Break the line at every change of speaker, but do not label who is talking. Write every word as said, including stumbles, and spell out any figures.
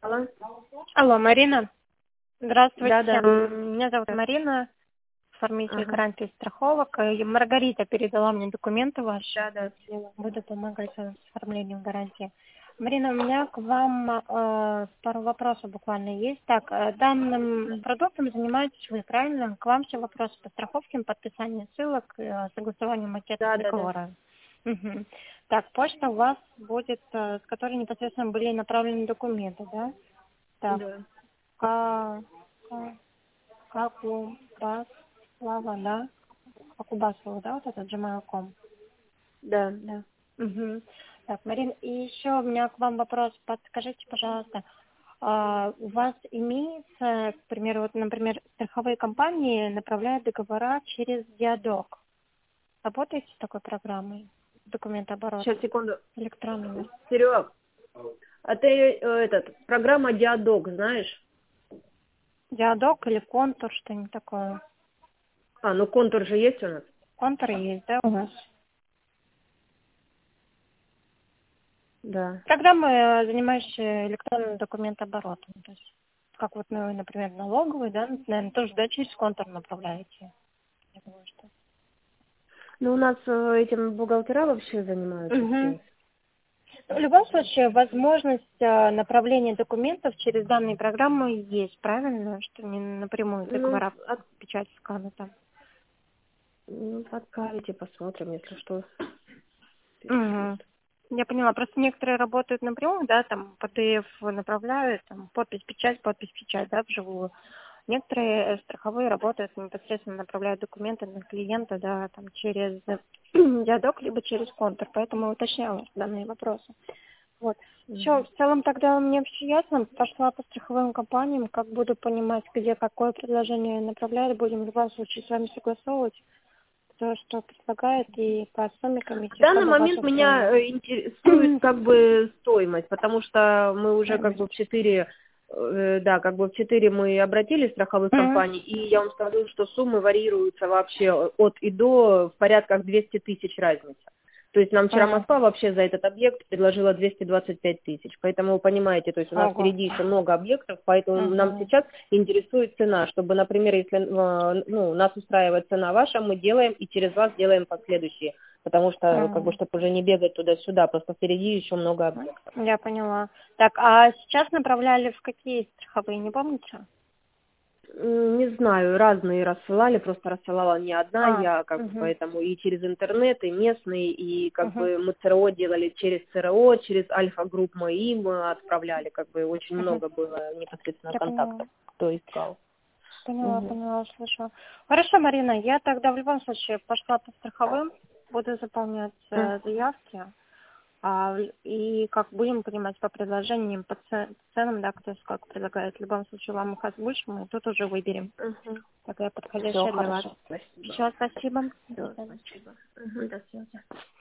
Алло.
Алло, Марина.
Да,
Здравствуйте.
да.
М, Меня зовут
Да.
Марина, оформитель
Ага.
гарантии страховок. И Маргарита передала мне документы ваши.
Да, да.
Буду помогать вам с оформлением гарантии. Марина, у меня к вам э, пару вопросов буквально есть. Так, э, данным
М.
продуктом занимаетесь вы, правильно? К вам все вопросы по страховке, подписанию ссылок, э, согласованию макета
Да, да, да.
договора. Мгм. Так, почта у вас будет, э, с которой непосредственно были направлены документы, да? Так,
Да.
Ка- ка- как у вас слава, да? Как у Басова, да, вот этот gmail точка ком.
Да, да.
Угу. Так, Марин, и еще у меня к вам вопрос. Подскажите, пожалуйста, а, у вас имеется, к примеру, вот, например, страховые компании направляют договора через Диадок. Работаете с такой программой? Документооборот
Сейчас, секунду.
электронный.
Серег, а ты э, этот, программа Диадок знаешь?
Диадок или контур, что-нибудь такое?
А, ну контур же есть у нас.
Контур есть, да, у вас?
Да.
Программы, занимающиеся электронным документооборотом. То есть, как вот, ну, например, налоговый, да, наверное, тоже, да, через контур направляете. Я думаю, что.
Ну, у нас э, этим бухгалтера вообще занимаются
Угу.
все.
В любом случае, возможность э, направления документов через данные программы есть, правильно? Что не напрямую
Ну,
договора
от,
печать скана там.
ну, отправите, посмотрим, если что.
Угу.
Пришлют.
Я поняла. Просто некоторые работают напрямую, да, там по пи ди эф направляют, там подпись, печать, подпись, печать, да, вживую. Некоторые э, страховые работают непосредственно направляют документы на клиента, да, там через диадок, либо через контур, поэтому уточняла данные вопросы. Вот. Все,
Мгм.
в целом тогда мне все ясно. Пошла по страховым компаниям, как буду понимать, где какое предложение направляют, будем в любом случае с вами согласовывать, кто что предлагает, и по сумме
В
комиссии,
данный
чтобы вас
момент меня
устроило.
э, интересует как бы стоимость, потому что мы уже как бы в
Стоимость.
четыре, э, да, как бы в четыре мы обратились страховых
Мгм.
компаний, и я вам скажу, что суммы варьируются вообще от и до в порядках двести тысяч разница. То есть нам вчера
Мгм.
Москва вообще за этот объект предложила двести двадцать пять тысяч. Поэтому вы понимаете, то есть у нас
Ого.
впереди еще много объектов, поэтому нам
Мгм.
сейчас интересует цена, чтобы, например, если э, ну, нас устраивает цена ваша, мы делаем и через вас делаем последующие. Потому что, как бы,
Мгм.
чтобы уже не бегать туда-сюда, просто впереди еще много объектов.
Я поняла. Так, а сейчас направляли в какие страховые, не помните?
М, Не знаю, разные рассылали, просто рассылала не одна
А,
я, как бы,
угу,
поэтому и через интернет, и местные, и как
угу,
бы мы ЦРО делали через ЦРО, через Альфа-групп мои мы отправляли, как бы очень
угу.
много было непосредственно
Я поняла.
контактов, кто искал.
Поняла,
Мгм.
поняла, слышу. Хорошо, Марина, я тогда в любом случае пошла по страховым, буду заполнять
М.
э, заявки. А, и как будем понимать по предложениям, по це- ценам, да, кто сколько предлагает. В любом случае вам их озвучим, и тут уже выберем.
Мгм.
Такая
Все
подходящая для вас.
хорошо, спасибо.
Еще спасибо. До
Все,
свидания.
спасибо. Мгм, до связи.